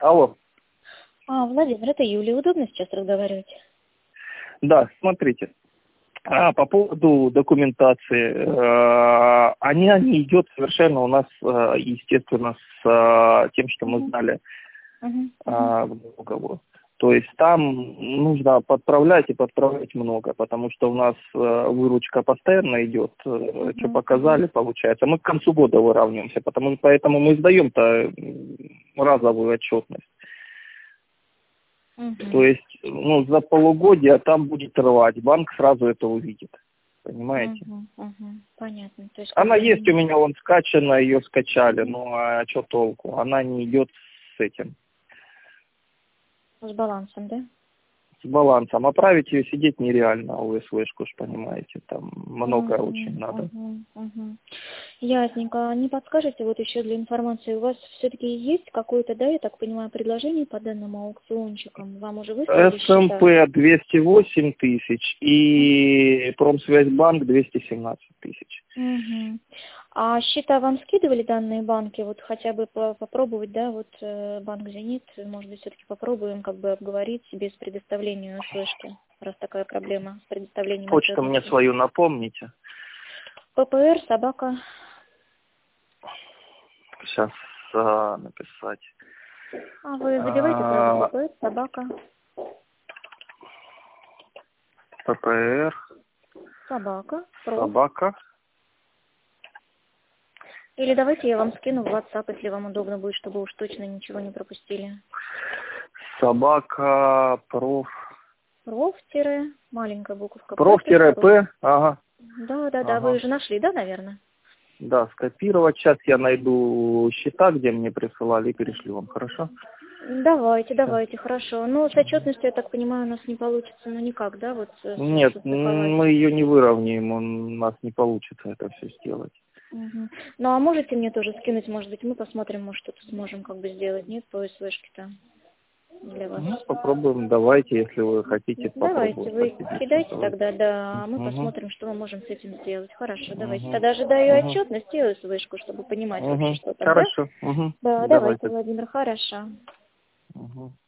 Алло. Владимир, это Юлия. Удобно сейчас разговаривать? Да, смотрите. По поводу документации. Она не идет совершенно у нас, естественно, с тем, что мы знали в договор. То есть там нужно подправлять и подправлять много, потому что у нас выручка постоянно идет, что показали, получается. Мы к концу года выравниваемся, поэтому мы сдаем-то разовую отчетность. То есть, за полугодие там будет рвать, банк сразу это увидит. Понимаете? Понятно. То есть, она есть у меня, вон скачана, ее скачали, а что толку? Она не идет с этим. С балансом, да? С балансом. Оправить ее сидеть нереально, УСВшку, ж понимаете, там много очень надо. Ясненько. Не подскажете, вот еще для информации, у вас все-таки есть какое-то, да, я так понимаю, предложение по данному аукциончикам? Вам уже выставили счета? СМП 208 тысяч и Промсвязьбанк 217 тысяч. А счета вам скидывали данные банки? Вот хотя бы попробовать, да, вот банк «Зенит», может быть, все-таки попробуем как бы обговорить без предоставления УСВшки, раз такая проблема с предоставлением. Почту мне свою напомните. ППР, собака. Сейчас написать. Вы забивайте сразу ППР, собака. ППР. Собака. Собака. Или давайте я вам скину в WhatsApp, если вам удобно будет, чтобы уж точно ничего не пропустили. Собака, маленькая буковка. П, ага. Да, вы же нашли, да, наверное? Да, скопировать. Сейчас я найду счета, где мне присылали, и перешлю вам, хорошо? Давайте, хорошо. Но с отчетностью, я так понимаю, у нас не получится, никак, да? Вот. Нет, мы ее не выровняем, у нас не получится это все сделать. Ну, а можете мне тоже скинуть, может быть, мы посмотрим, может, что-то сможем как бы сделать, нет, по СВшке-то для вас? Попробуем, давайте, если вы хотите, попробуем. Давайте, вы кидайте тогда, да, а мы посмотрим, что мы можем с этим сделать. Хорошо, давайте. Тогда ожидаю отчетность и СВшку, чтобы понимать вообще, что там, хорошо. да? Да, давайте, Владимир, хорошо.